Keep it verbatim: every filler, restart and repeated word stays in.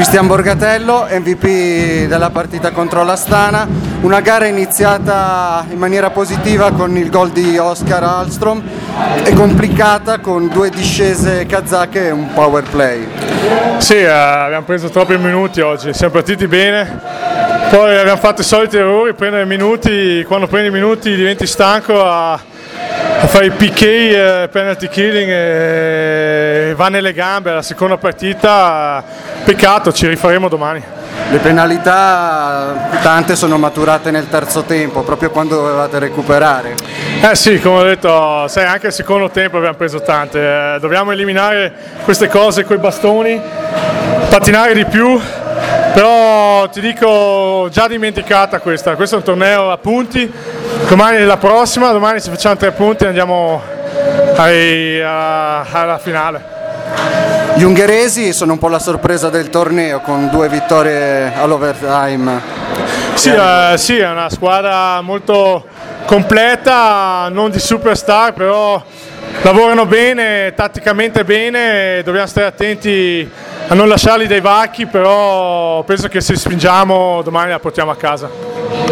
Cristian Borgatello, M V P della partita contro l'Astana, una gara iniziata in maniera positiva con il gol di Oscar Ahlström e complicata con due discese kazake e un power play. Sì, eh, abbiamo preso troppi minuti oggi, siamo partiti bene, poi abbiamo fatto i soliti errori, prendere minuti, quando prendi minuti diventi stanco a, a fare i P K, eh, penalty killing, e va nelle gambe. La seconda partita, peccato, ci rifaremo domani. Le penalità tante sono maturate nel terzo tempo, proprio quando dovevate recuperare. Eh sì, come ho detto, sai, anche il secondo tempo abbiamo preso tante, eh, dobbiamo eliminare queste cose coi bastoni, pattinare di più, però ti dico, già dimenticata questa, questo è un torneo a punti, domani è la prossima, domani se facciamo tre punti andiamo ai, a, alla finale. Gli ungheresi sono un po' la sorpresa del torneo con due vittorie all'overtime. Sì, eh, sì, è una squadra molto completa, non di superstar, però lavorano bene, tatticamente bene, dobbiamo stare attenti a non lasciarli dei vacchi, però penso che se spingiamo domani la portiamo a casa.